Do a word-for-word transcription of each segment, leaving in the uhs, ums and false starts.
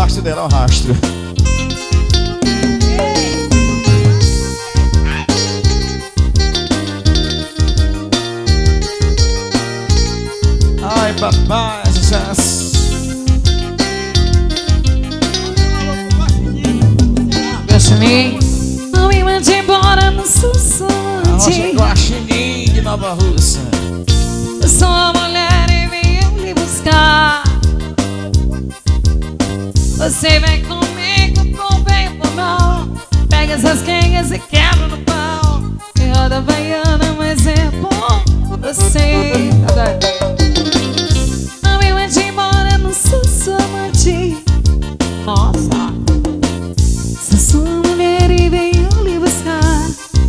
rastro dela, o rastro. Ai, papai, sucesso. Guaxinim, não me mande embora no sussurro. Guaxinim de Nova Russa. Eu sou uma mulher e venho lhe buscar. Você vem comigo, por bem ou por mal. Pega essas quengas e quebra no pau. E roda baiana, mas é bom você. Não me mande embora, não sou sua amante. Nossa, sou sua mulher e venho lhe buscar.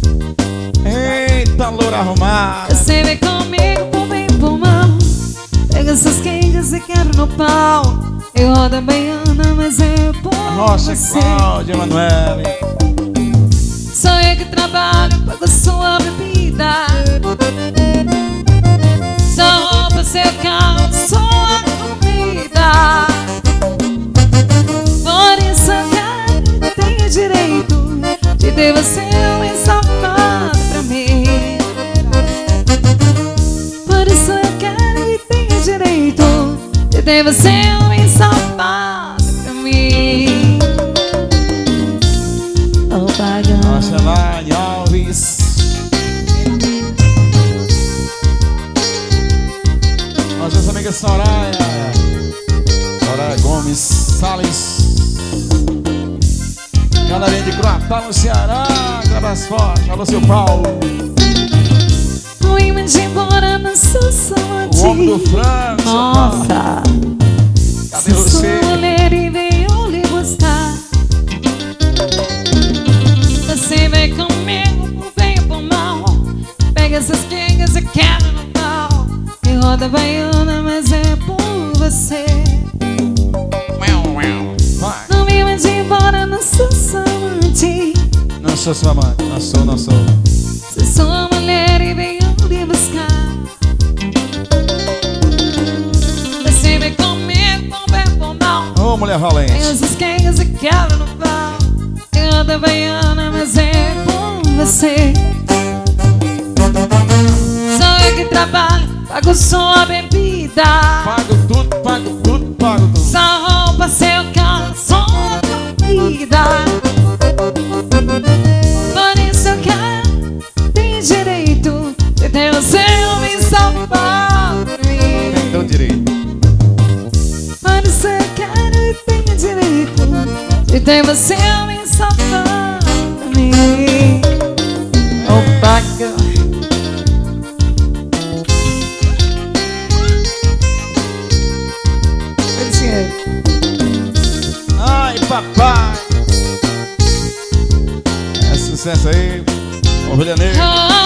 Eita, loura arrumada. Você vem comigo, por bem ou por mal. Pega essas quengas e quebra no pau. Eu rodo a baiana, mas é por Rocha, você. Cláudia, Emanuele. Sou eu que trabalho, pago sua bebida. Sua roupa, seu carro, sua comida. Por isso, cara, tenho direito de ter você um safado pra mim. Por isso, eu quero e tenho direito de ter você um safado pra mim. Oh, pagão. Nossa, Lani Alves. Nossa amiga Soraya. Soraya Gomes Salles. Galerinha de Croatá no Ceará. Gravas forte. Alô, seu Paulo. O imã de embora não sou só O homem do frango. Nossa, Cadê sou você? sua mulher e venho lhe buscar. Você vem comigo, por bem ou por mal. Pega essas quengas e quebra no pau. E roda a baiana, mas é por você. Vai. Não me mande embora, não sou sua amante. Não sou sua mãe. Não sou, não sou. Sou sua mulher e venho lhe buscar. Você vem comigo, por bem ou por mal. Ô, mulher valente. Tem essas quengas e quebra no pau. Eu rodo a baiana, mas é por você. Sou eu que trabalho, pago sua bebida. Pago tudo, pago tudo, pago tudo. Sua roupa, seu carro, sua comida. Por isso eu quero, tenho direito de ter você me salvar por mim. Tem direito. Por isso eu quero e tenho direito de ter você me salvar por mim. Opa, Ai, papai. É sucesso aí. Ovelha Negra.